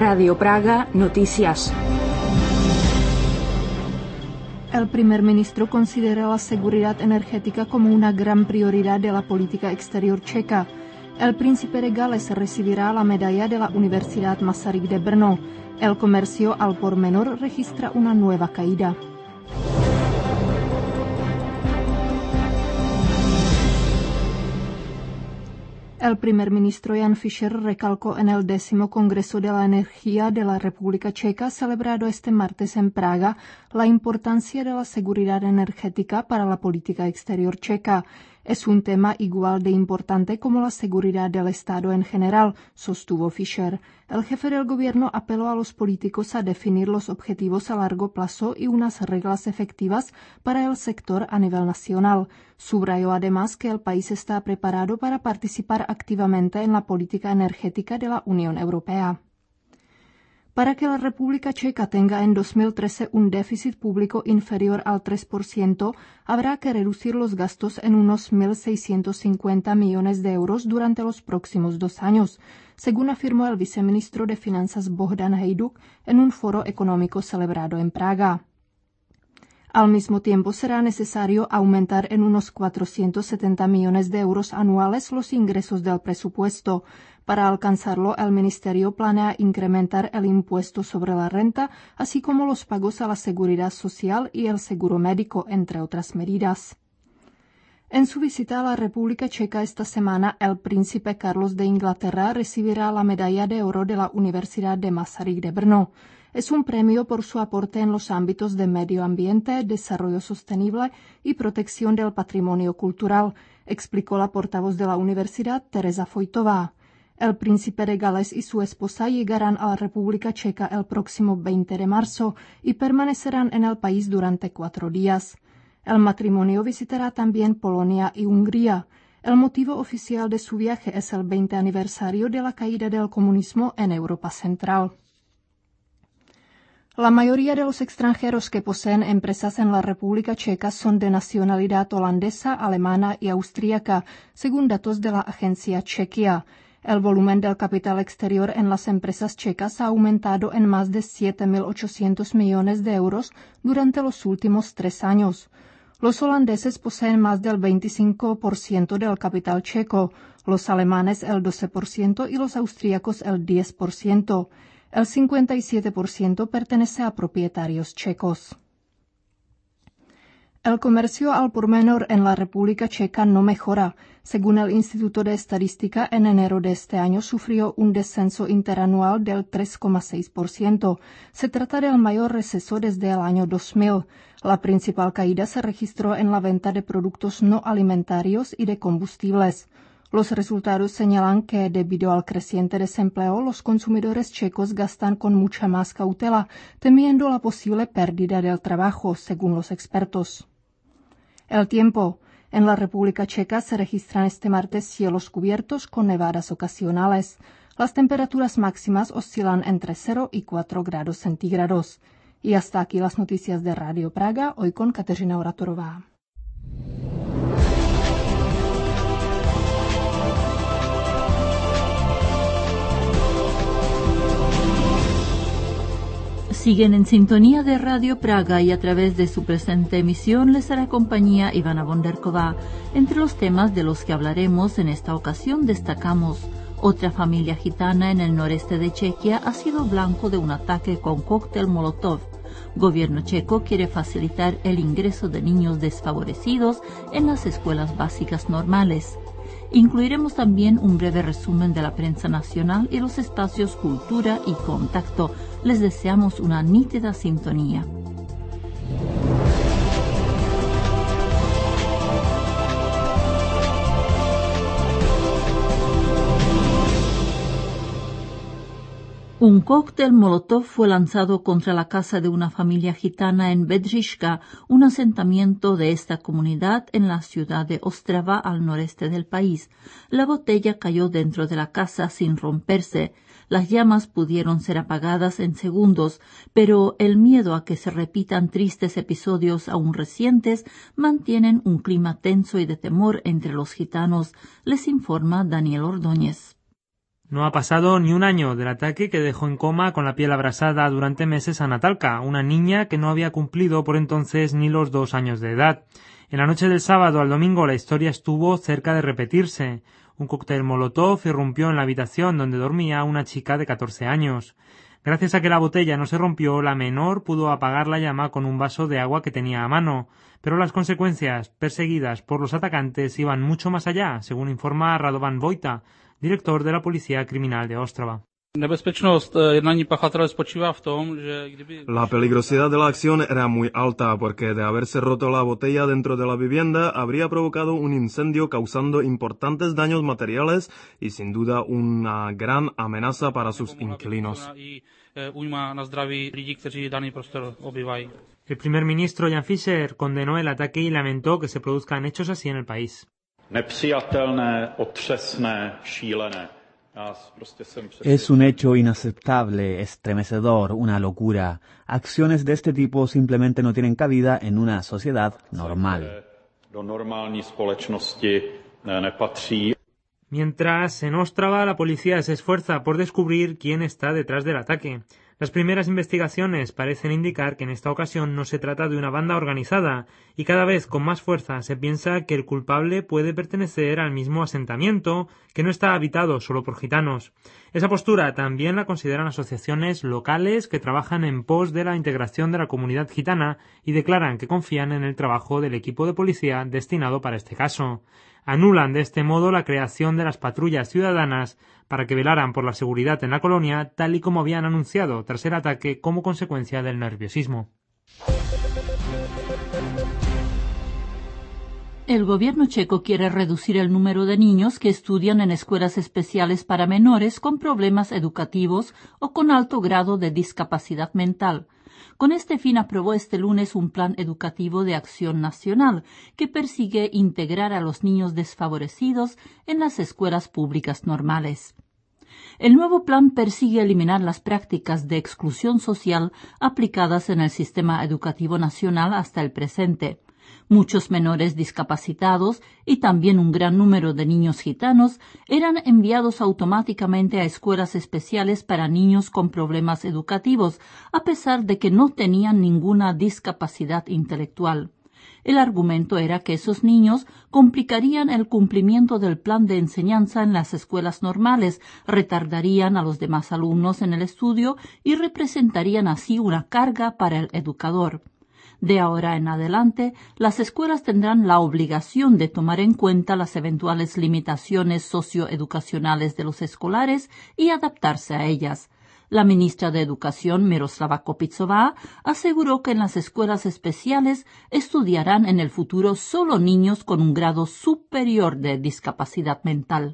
Radio Praga Noticias. El primer ministro considera la seguridad energética como una gran prioridad de la política exterior checa. El príncipe de Gales recibirá la medalla de la Universidad Masaryk de Brno. El comercio al por menor registra una nueva caída. El primer ministro Jan Fischer recalcó en el 10º Congreso de la Energía de la República Checa, celebrado este martes en Praga, la importancia de la seguridad energética para la política exterior checa. Es un tema igual de importante como la seguridad del Estado en general, sostuvo Fischer. El jefe del gobierno apeló a los políticos a definir los objetivos a largo plazo y unas reglas efectivas para el sector a nivel nacional. Subrayó además que el país está preparado para participar activamente en la política energética de la Unión Europea. Para que la República Checa tenga en 2013 un déficit público inferior al 3%, habrá que reducir los gastos en unos 1.650 millones de euros durante los próximos 2 años, según afirmó el viceministro de Finanzas Bohdan Hajduk en un foro económico celebrado en Praga. Al mismo tiempo, será necesario aumentar en unos 470 millones de euros anuales los ingresos del presupuesto. Para alcanzarlo, el Ministerio planea incrementar el impuesto sobre la renta, así como los pagos a la seguridad social y el seguro médico, entre otras medidas. En su visita a la República Checa esta semana, el príncipe Carlos de Inglaterra recibirá la medalla de oro de la Universidad de Masaryk de Brno. Es un premio por su aporte en los ámbitos de medio ambiente, desarrollo sostenible y protección del patrimonio cultural, explicó la portavoz de la universidad, Teresa Fojtová. El príncipe de Gales y su esposa llegarán a la República Checa el próximo 20 de marzo y permanecerán en el país durante 4 días. El matrimonio visitará también Polonia y Hungría. El motivo oficial de su viaje es el 20 aniversario de la caída del comunismo en Europa Central. La mayoría de los extranjeros que poseen empresas en la República Checa son de nacionalidad holandesa, alemana y austríaca, según datos de la agencia Czechia. El volumen del capital exterior en las empresas checas ha aumentado en más de 7.800 millones de euros durante los últimos 3 años. Los holandeses poseen más del 25% del capital checo, los alemanes el 12% y los austríacos el 10%. El 57% pertenece a propietarios checos. El comercio al por menor en la República Checa no mejora. Según el Instituto de Estadística, en enero de este año sufrió un descenso interanual del 3,6%. Se trata del mayor receso desde el año 2000. La principal caída se registró en la venta de productos no alimentarios y de combustibles. Los resultados señalan que, debido al creciente desempleo, los consumidores checos gastan con mucha más cautela, temiendo la posible pérdida del trabajo, según los expertos. El tiempo. En la República Checa se registran este martes cielos cubiertos con nevadas ocasionales. Las temperaturas máximas oscilan entre 0 y 4 grados centígrados. Y hasta aquí las noticias de Radio Praga, hoy con Kateřina Oratorová. Siguen en sintonía de Radio Praga y a través de su presente emisión les hará compañía Ivana Bonderková. Entre los temas de los que hablaremos en esta ocasión destacamos: otra familia gitana en el noreste de Chequia ha sido blanco de un ataque con cóctel Molotov. Gobierno checo quiere facilitar el ingreso de niños desfavorecidos en las escuelas básicas normales. Incluiremos también un breve resumen de la prensa nacional y los espacios Cultura y Contacto. Les deseamos una nítida sintonía. Un cóctel Molotov fue lanzado contra la casa de una familia gitana en Bedřiška, un asentamiento de esta comunidad en la ciudad de Ostrava, al noreste del país. La botella cayó dentro de la casa sin romperse. Las llamas pudieron ser apagadas en segundos, pero el miedo a que se repitan tristes episodios aún recientes mantienen un clima tenso y de temor entre los gitanos, les informa Daniel Ordóñez. No ha pasado ni un año del ataque que dejó en coma con la piel abrasada durante meses a Natalka, una niña que no había cumplido por entonces ni los 2 años de edad. En la noche del sábado al domingo la historia estuvo cerca de repetirse. Un cóctel molotov irrumpió en la habitación donde dormía una chica de 14 años. Gracias a que la botella no se rompió, la menor pudo apagar la llama con un vaso de agua que tenía a mano. Pero las consecuencias perseguidas por los atacantes iban mucho más allá, según informa Radovan Vojta, director de la Policía Criminal de Ostrava. La peligrosidad de la acción era muy alta porque de haberse roto la botella dentro de la vivienda habría provocado un incendio causando importantes daños materiales y sin duda una gran amenaza para sus inquilinos. El primer ministro Jan Fischer condenó el ataque y lamentó que se produzcan hechos así en el país. Es un hecho inaceptable, estremecedor, una locura. Acciones de este tipo simplemente no tienen cabida en una sociedad normal. Mientras, en Ostrava la policía se esfuerza por descubrir quién está detrás del ataque. Las primeras investigaciones parecen indicar que en esta ocasión no se trata de una banda organizada, y cada vez con más fuerza se piensa que el culpable puede pertenecer al mismo asentamiento, que no está habitado solo por gitanos. Esa postura también la consideran asociaciones locales que trabajan en pos de la integración de la comunidad gitana y declaran que confían en el trabajo del equipo de policía destinado para este caso. Anulan de este modo la creación de las patrullas ciudadanas para que velaran por la seguridad en la colonia, tal y como habían anunciado tras el ataque como consecuencia del nerviosismo. El gobierno checo quiere reducir el número de niños que estudian en escuelas especiales para menores con problemas educativos o con alto grado de discapacidad mental. Con este fin aprobó este lunes un plan educativo de acción nacional que persigue integrar a los niños desfavorecidos en las escuelas públicas normales. El nuevo plan persigue eliminar las prácticas de exclusión social aplicadas en el sistema educativo nacional hasta el presente. Muchos menores discapacitados y también un gran número de niños gitanos eran enviados automáticamente a escuelas especiales para niños con problemas educativos, a pesar de que no tenían ninguna discapacidad intelectual. El argumento era que esos niños complicarían el cumplimiento del plan de enseñanza en las escuelas normales, retardarían a los demás alumnos en el estudio y representarían así una carga para el educador. De ahora en adelante, las escuelas tendrán la obligación de tomar en cuenta las eventuales limitaciones socioeducacionales de los escolares y adaptarse a ellas. La ministra de Educación, Miroslava Kopicová, aseguró que en las escuelas especiales estudiarán en el futuro solo niños con un grado superior de discapacidad mental.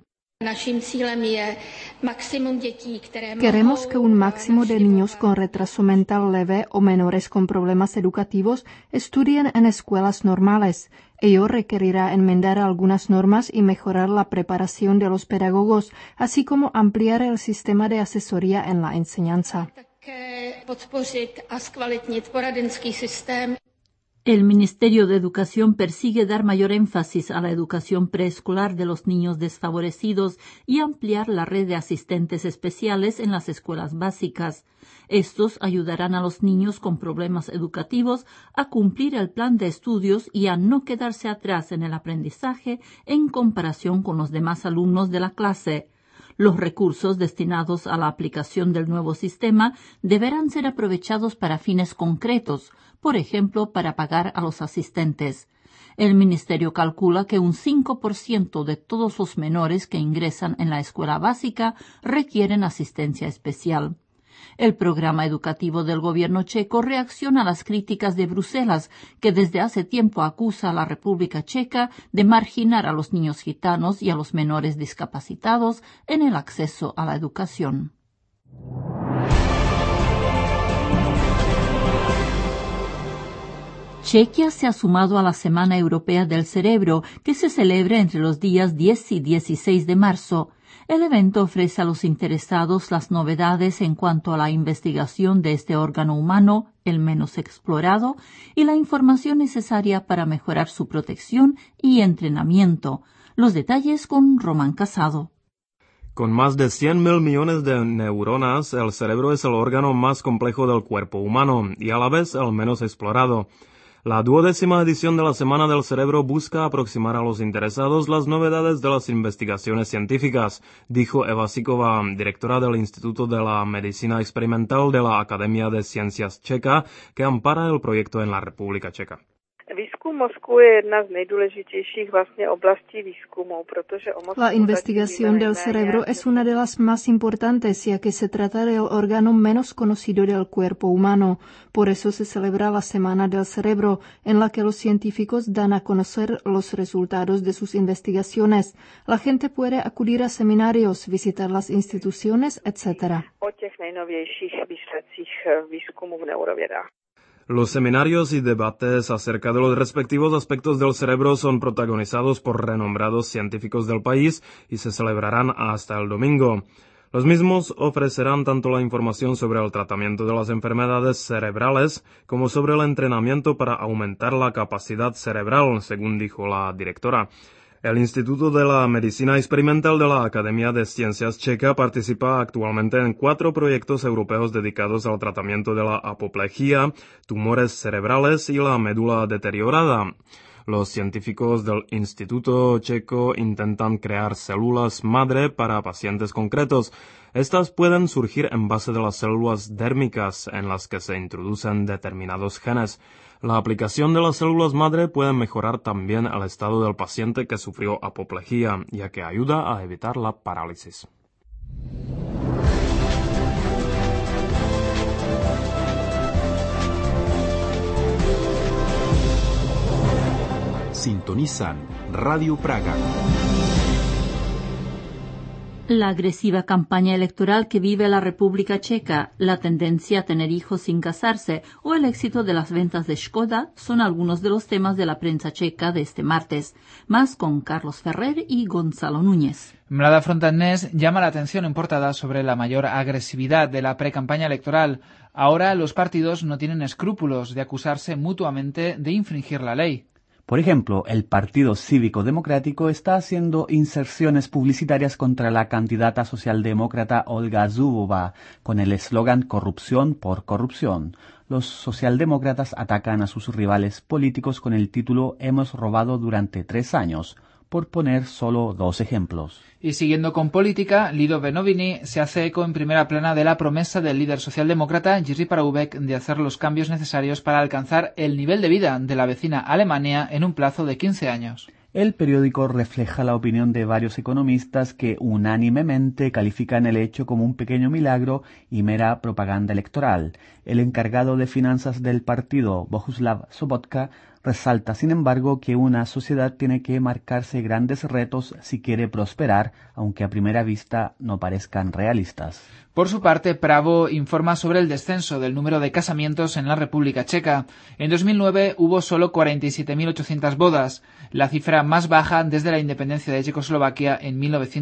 Queremos que un máximo de niños con retraso mental leve o menores con problemas educativos estudien en escuelas normales. Ello requerirá enmendar algunas normas y mejorar la preparación de los pedagogos, así como ampliar el sistema de asesoría en la enseñanza. El Ministerio de Educación persigue dar mayor énfasis a la educación preescolar de los niños desfavorecidos y ampliar la red de asistentes especiales en las escuelas básicas. Estos ayudarán a los niños con problemas educativos a cumplir el plan de estudios y a no quedarse atrás en el aprendizaje en comparación con los demás alumnos de la clase. Los recursos destinados a la aplicación del nuevo sistema deberán ser aprovechados para fines concretos, por ejemplo, para pagar a los asistentes. El Ministerio calcula que un 5% de todos los menores que ingresan en la escuela básica requieren asistencia especial. El programa educativo del gobierno checo reacciona a las críticas de Bruselas, que desde hace tiempo acusa a la República Checa de marginar a los niños gitanos y a los menores discapacitados en el acceso a la educación. Chequia se ha sumado a la Semana Europea del Cerebro, que se celebra entre los días 10 y 16 de marzo. El evento ofrece a los interesados las novedades en cuanto a la investigación de este órgano humano, el menos explorado, y la información necesaria para mejorar su protección y entrenamiento. Los detalles con Román Casado. Con más de 100.000 millones de neuronas, el cerebro es el órgano más complejo del cuerpo humano y a la vez el menos explorado. La 12ª edición de la Semana del Cerebro busca aproximar a los interesados las novedades de las investigaciones científicas, dijo Eva Sikova, directora del Instituto de la Medicina Experimental de la Academia de Ciencias Checa, que ampara el proyecto en la República Checa. La investigación del cerebro es una de las más importantes, ya que se trata del órgano menos conocido del cuerpo humano. Por eso se celebra la Semana del Cerebro, en la que los científicos dan a conocer los resultados de sus investigaciones. La gente puede acudir a seminarios, visitar las instituciones, etc. Los seminarios y debates acerca de los respectivos aspectos del cerebro son protagonizados por renombrados científicos del país y se celebrarán hasta el domingo. Los mismos ofrecerán tanto la información sobre el tratamiento de las enfermedades cerebrales como sobre el entrenamiento para aumentar la capacidad cerebral, según dijo la directora. El Instituto de la Medicina Experimental de la Academia de Ciencias Checa participa actualmente en 4 proyectos europeos dedicados al tratamiento de la apoplejía, tumores cerebrales y la médula deteriorada. Los científicos del Instituto Checo intentan crear células madre para pacientes concretos. Estas pueden surgir en base de las células dérmicas en las que se introducen determinados genes. La aplicación de las células madre puede mejorar también el estado del paciente que sufrió apoplejía, ya que ayuda a evitar la parálisis. Sintonizan Radio Praga. La agresiva campaña electoral que vive la República Checa, la tendencia a tener hijos sin casarse o el éxito de las ventas de Škoda son algunos de los temas de la prensa checa de este martes. Más con Carlos Ferrer y Gonzalo Núñez. Mlada Frontanés llama la atención en portada sobre la mayor agresividad de la precampaña electoral. Ahora los partidos no tienen escrúpulos de acusarse mutuamente de infringir la ley. Por ejemplo, el Partido Cívico Democrático está haciendo inserciones publicitarias contra la candidata socialdemócrata Olga Zubova con el eslogan Corrupción por corrupción. Los socialdemócratas atacan a sus rivales políticos con el título Hemos robado durante 3 años, por poner solo 2 ejemplos. Y siguiendo con política, Lido Benovini se hace eco en primera plana de la promesa del líder socialdemócrata Jiří Paroubek de hacer los cambios necesarios para alcanzar el nivel de vida de la vecina Alemania en un plazo de 15 años. El periódico refleja la opinión de varios economistas que unánimemente califican el hecho como un pequeño milagro y mera propaganda electoral. El encargado de finanzas del partido, Bohuslav Sobotka, resalta, sin embargo, que una sociedad tiene que marcarse grandes retos si quiere prosperar, aunque a primera vista no parezcan realistas. Por su parte, Pravo informa sobre el descenso del número de casamientos en la República Checa. En 2009 hubo solo 47.800 bodas, la cifra más baja desde la independencia de Checoslovaquia en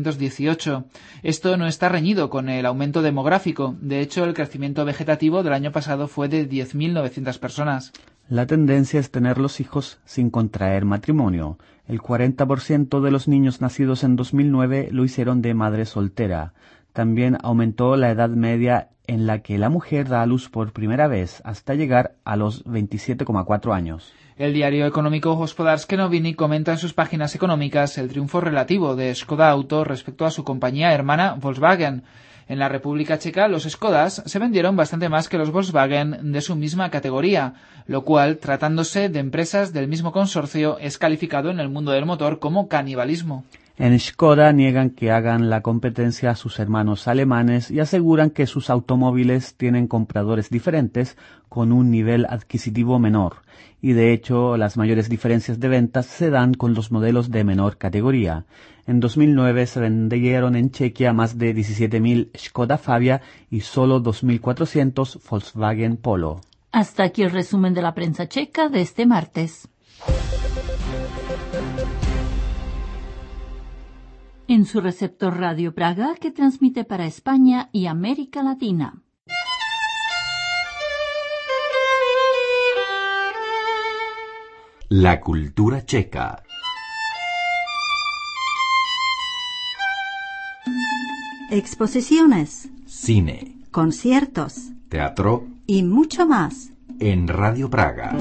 1918. Esto no está reñido con el aumento demográfico. De hecho, el crecimiento vegetativo del año pasado fue de 10.900 personas. La tendencia es tener los hijos sin contraer matrimonio. El 40% de los niños nacidos en 2009 lo hicieron de madre soltera. También aumentó la edad media en la que la mujer da a luz por primera vez, hasta llegar a los 27,4 años. El diario económico Hospodářské noviny comenta en sus páginas económicas el triunfo relativo de Škoda Auto respecto a su compañía hermana Volkswagen. En la República Checa, los Škodas se vendieron bastante más que los Volkswagen de su misma categoría, lo cual, tratándose de empresas del mismo consorcio, es calificado en el mundo del motor como canibalismo. En Škoda niegan que hagan la competencia a sus hermanos alemanes y aseguran que sus automóviles tienen compradores diferentes con un nivel adquisitivo menor. Y de hecho, las mayores diferencias de ventas se dan con los modelos de menor categoría. En 2009 se vendieron en Chequia más de 17.000 Škoda Fabia y solo 2.400 Volkswagen Polo. Hasta aquí el resumen de la prensa checa de este martes. En su receptor Radio Praga, que transmite para España y América Latina. La cultura checa. exposiciones, cine, conciertos teatro y mucho más. En Radio Praga.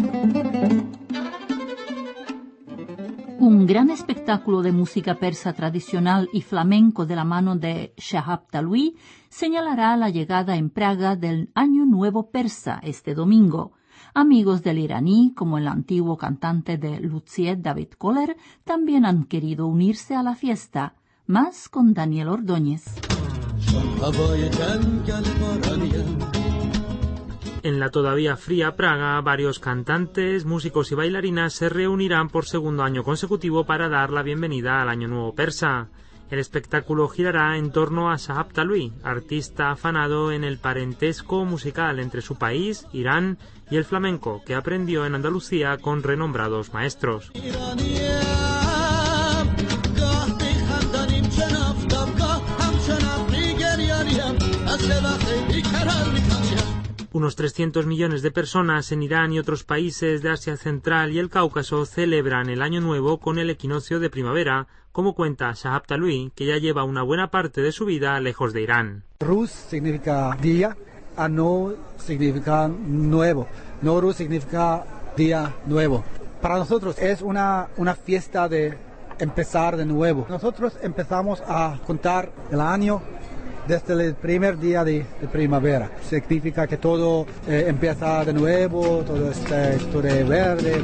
Un gran espectáculo de música persa tradicional y flamenco de la mano de Shahab Talwi señalará la llegada en Praga del Año Nuevo Persa este domingo. Amigos del iraní, como el antiguo cantante de Luziet David Koller, también han querido unirse a la fiesta. Más con Daniel Ordóñez. En la todavía fría Praga, varios cantantes, músicos y bailarinas se reunirán por segundo año consecutivo para dar la bienvenida al Año Nuevo Persa. El espectáculo girará en torno a Shahab Talwi, artista afanado en el parentesco musical entre su país, Irán, y el flamenco, que aprendió en Andalucía con renombrados maestros. Unos 300 millones de personas en Irán y otros países de Asia Central y el Cáucaso celebran el Año Nuevo con el equinoccio de primavera, como cuenta Shahab Talwi, que ya lleva una buena parte de su vida lejos de Irán. Rus significa día, Anu significa nuevo, Nowruz significa día nuevo. Para nosotros es una fiesta de empezar de nuevo. Nosotros empezamos a contar el año desde el primer día de primavera. Significa que todo empieza de nuevo, todo está verde.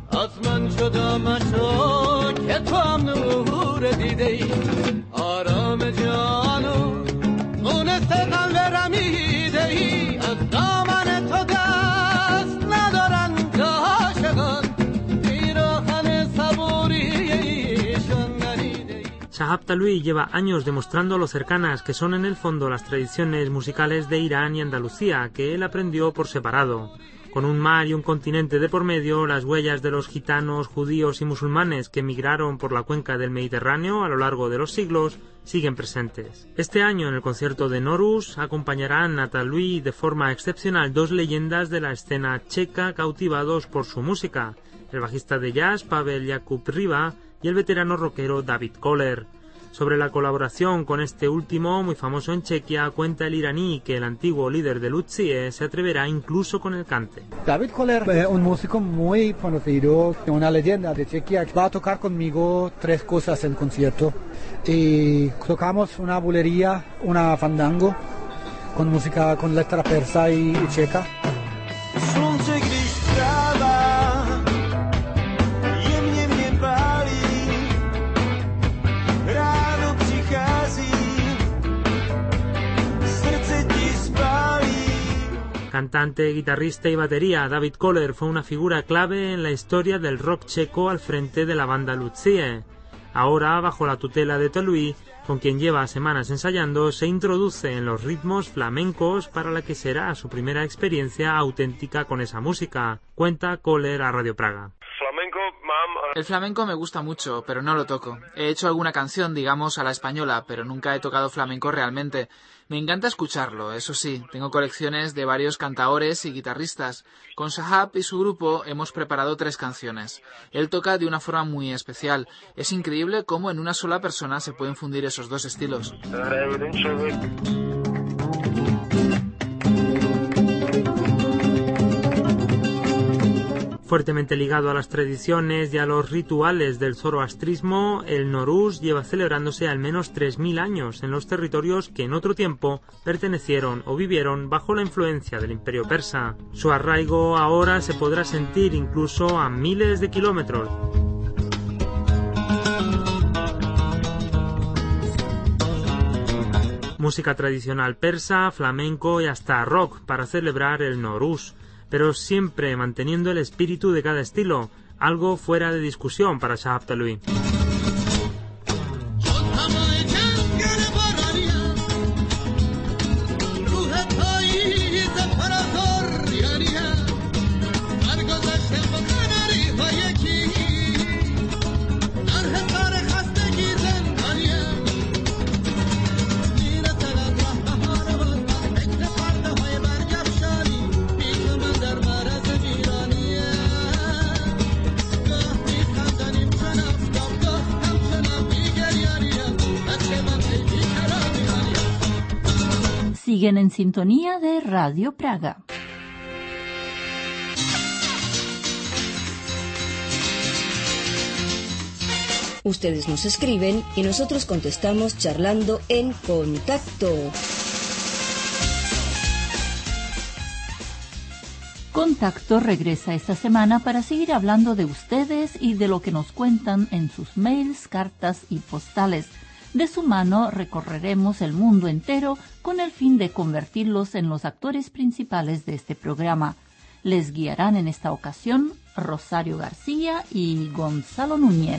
Shahab Talwi lleva años demostrando lo cercanas que son en el fondo las tradiciones musicales de Irán y Andalucía, que él aprendió por separado. Con un mar y un continente de por medio, las huellas de los gitanos, judíos y musulmanes que migraron por la cuenca del Mediterráneo a lo largo de los siglos siguen presentes. Este año, en el concierto de Nowruz, acompañarán a Talwi de forma excepcional dos leyendas de la escena checa cautivados por su música, el bajista de jazz Pavel Jakub Riba y el veterano rockero David Koller. Sobre la colaboración con este último, muy famoso en Chequia, cuenta el iraní que el antiguo líder de Luzie se atreverá incluso con el cante. David Koller es un músico muy conocido, una leyenda de Chequia. Va a tocar conmigo 3 cosas en el concierto. Y tocamos una bulería, una fandango, con música con letra persa y checa. Cantante, guitarrista y batería, David Koller fue una figura clave en la historia del rock checo al frente de la banda Luzie. Ahora, bajo la tutela de Talwi, con quien lleva semanas ensayando, se introduce en los ritmos flamencos para la que será su primera experiencia auténtica con esa música, cuenta Koller a Radio Praga. El flamenco me gusta mucho, pero no lo toco. He hecho alguna canción, digamos, a la española, pero nunca he tocado flamenco realmente. Me encanta escucharlo, eso sí. Tengo colecciones de varios cantaores y guitarristas. Con Shahab y su grupo hemos preparado 3 canciones. Él toca de una forma muy especial. Es increíble cómo en una sola persona se pueden fundir esos dos estilos. Fuertemente ligado a las tradiciones y a los rituales del zoroastrismo, el Nowruz lleva celebrándose al menos 3000 años en los territorios que en otro tiempo pertenecieron o vivieron bajo la influencia del Imperio Persa. Su arraigo ahora se podrá sentir incluso a miles de kilómetros. Música tradicional persa, flamenco y hasta rock para celebrar el Nowruz, pero siempre manteniendo el espíritu de cada estilo, algo fuera de discusión para Shahab Talwi. Siguen en sintonía de Radio Praga. Ustedes nos escriben y nosotros contestamos charlando en Contacto. Contacto regresa esta semana para seguir hablando de ustedes y de lo que nos cuentan en sus mails, cartas y postales. De su mano recorreremos el mundo entero con el fin de convertirlos en los actores principales de este programa. Les guiarán en esta ocasión Rosario García y Gonzalo Núñez.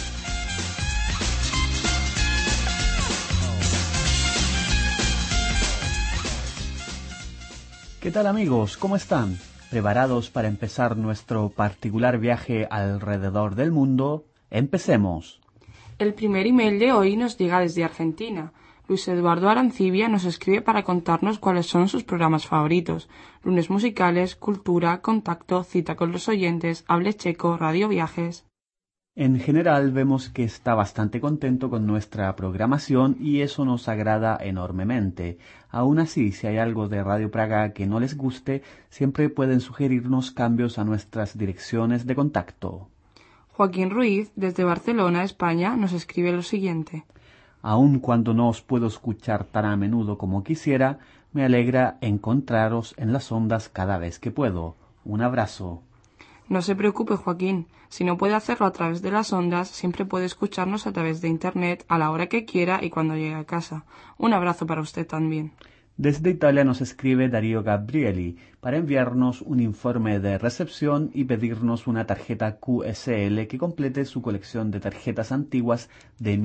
¿Qué tal amigos? ¿Cómo están? ¿Preparados para empezar nuestro particular viaje alrededor del mundo? ¡Empecemos! El primer email de hoy nos llega desde Argentina. Luis Eduardo Arancibia nos escribe para contarnos cuáles son sus programas favoritos. Lunes musicales, cultura, contacto, cita con los oyentes, hable checo, radio viajes. En general vemos que está bastante contento con nuestra programación y eso nos agrada enormemente. Aún así, si hay algo de Radio Praga que no les guste, siempre pueden sugerirnos cambios a nuestras direcciones de contacto. Joaquín Ruiz, desde Barcelona, España, nos escribe lo siguiente. Aun cuando no os puedo escuchar tan a menudo como quisiera, me alegra encontraros en las ondas cada vez que puedo. Un abrazo. No se preocupe, Joaquín. Si no puede hacerlo a través de las ondas, siempre puede escucharnos a través de Internet a la hora que quiera y cuando llegue a casa. Un abrazo para usted también. Desde Italia nos escribe Darío Gabrieli para enviarnos un informe de recepción y pedirnos una tarjeta QSL que complete su colección de tarjetas antiguas de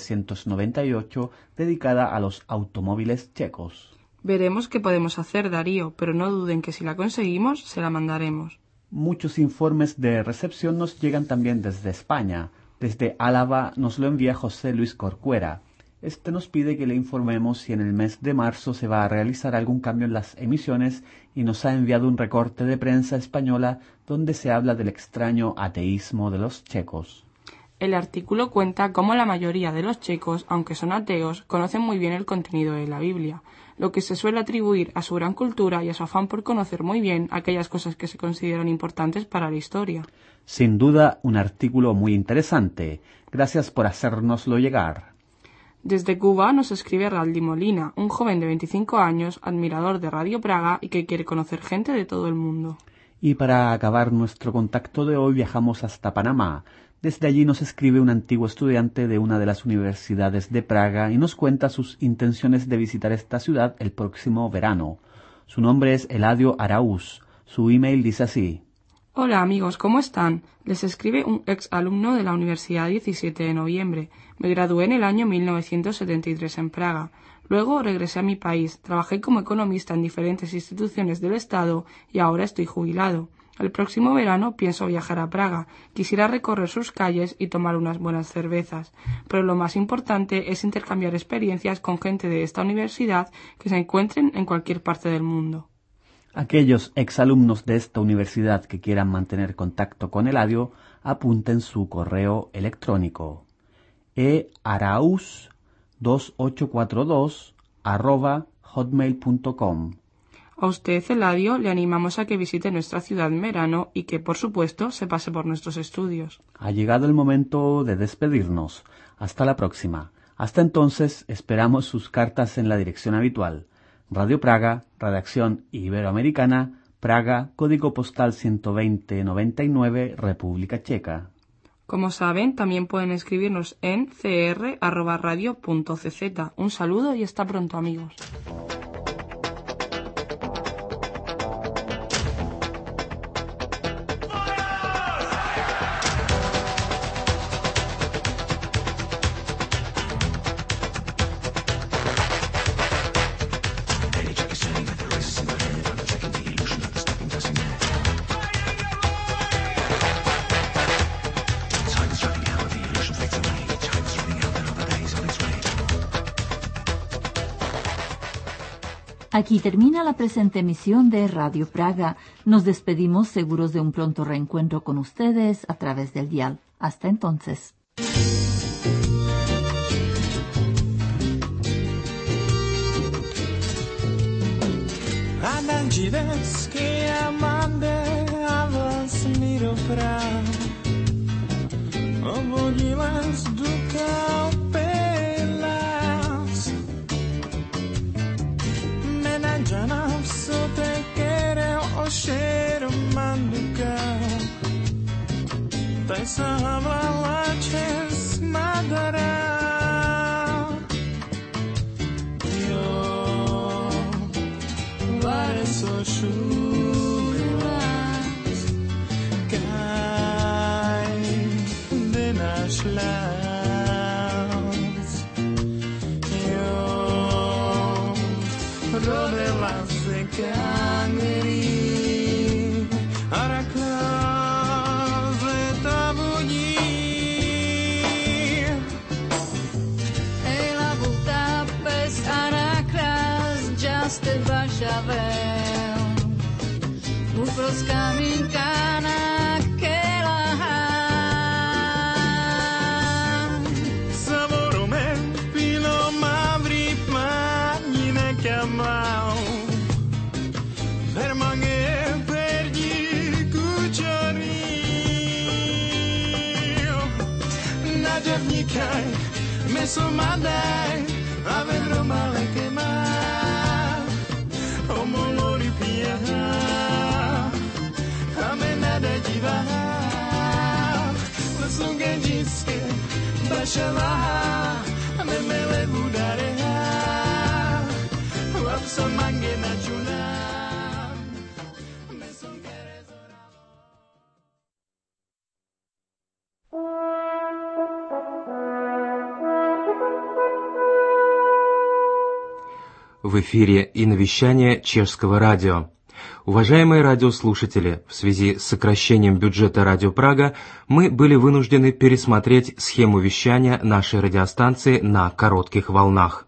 1998 dedicada a los automóviles checos. Veremos qué podemos hacer, Darío, pero no duden que si la conseguimos, se la mandaremos. Muchos informes de recepción nos llegan también desde España. Desde Álava nos lo envía José Luis Corcuera. Este nos pide que le informemos si en el mes de marzo se va a realizar algún cambio en las emisiones y nos ha enviado un recorte de prensa española donde se habla del extraño ateísmo de los checos. El artículo cuenta cómo la mayoría de los checos, aunque son ateos, conocen muy bien el contenido de la Biblia, lo que se suele atribuir a su gran cultura y a su afán por conocer muy bien aquellas cosas que se consideran importantes para la historia. Sin duda, un artículo muy interesante. Gracias por hacérnoslo llegar. Desde Cuba nos escribe Raldi Molina, un joven de 25 años, admirador de Radio Praga y que quiere conocer gente de todo el mundo. Y para acabar nuestro contacto de hoy viajamos hasta Panamá. Desde allí nos escribe un antiguo estudiante de una de las universidades de Praga y nos cuenta sus intenciones de visitar esta ciudad el próximo verano. Su nombre es Eladio Araúz. Su email dice así. Hola amigos, ¿cómo están? Les escribe un ex alumno de la Universidad 17 de noviembre. Me gradué en el año 1973 en Praga. Luego regresé a mi país, trabajé como economista en diferentes instituciones del Estado y ahora estoy jubilado. El próximo verano pienso viajar a Praga. Quisiera recorrer sus calles y tomar unas buenas cervezas. Pero lo más importante es intercambiar experiencias con gente de esta universidad que se encuentren en cualquier parte del mundo. Aquellos exalumnos de esta universidad que quieran mantener contacto con Eladio, apunten su correo electrónico earauz2842@hotmail.com. A usted, Eladio, le animamos a que visite nuestra ciudad en verano y que, por supuesto, se pase por nuestros estudios. Ha llegado el momento de despedirnos. Hasta la próxima. Hasta entonces, esperamos sus cartas en la dirección habitual. Radio Praga, Redacción Iberoamericana, Praga, Código Postal 12099, República Checa. Como saben, también pueden escribirnos en cr@radio.cz. Un saludo y hasta pronto, amigos. Aquí termina la presente emisión de Radio Praga. Nos despedimos seguros de un pronto reencuentro con ustedes a través del dial. Hasta entonces. Mengides que amande a vás miro práv, obodilas duka pelas, menanjana sote kere ošer manduka, taj sahavla čes madara. Šuras, kaj de naš las, jo rodila se kangri, araklas leta budí. Hey, la Budapest, araklas, just a bashavel. Ufros kaminkana kelahan Savorome pilo mavri manine kamau Vermange perdi kučari Nadevnikaj meso madaj A vedro maleke má Omolori pijaha Diva, lesunge jiske, bashala, me mele budareha, wapsa mange na chuna, me sungere zora. В эфире иновещание Чешского радио. Уважаемые радиослушатели, в связи с сокращением бюджета Радио Прага мы были вынуждены пересмотреть схему вещания нашей радиостанции на коротких волнах.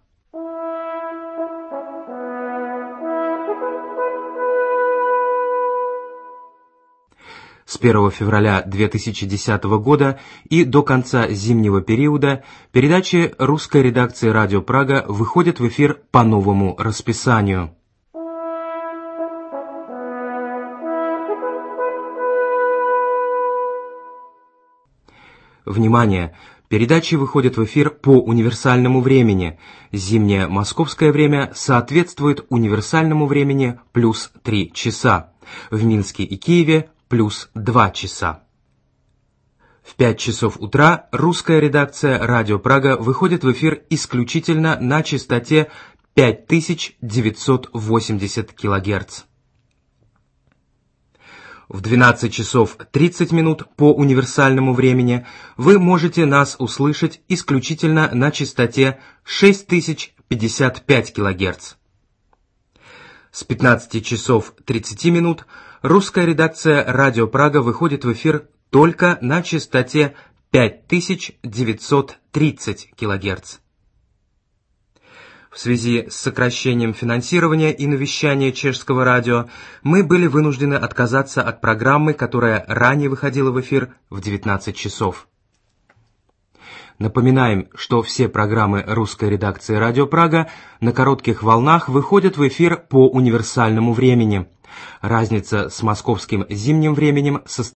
С 1 февраля 2010 года и до конца зимнего периода передачи русской редакции Радио Прага выходят в эфир по новому расписанию. Внимание! Передачи выходят в эфир по универсальному времени. Зимнее московское время соответствует универсальному времени плюс 3 часа. В Минске и Киеве плюс 2 часа. В 5 часов утра русская редакция Радио Прага выходит в эфир исключительно на частоте 5980 кГц. В 12 часов 30 минут по универсальному времени вы можете нас услышать исключительно на частоте 6055 кГц. С 15 часов 30 минут русская редакция Радио Прага выходит в эфир только на частоте 5930 кГц. В связи с сокращением финансирования и навещания Чешского радио мы были вынуждены отказаться от программы, которая ранее выходила в эфир в 19 часов. Напоминаем, что все программы русской редакции Радио Прага на коротких волнах выходят в эфир по универсальному времени. Разница с московским зимним временем состоит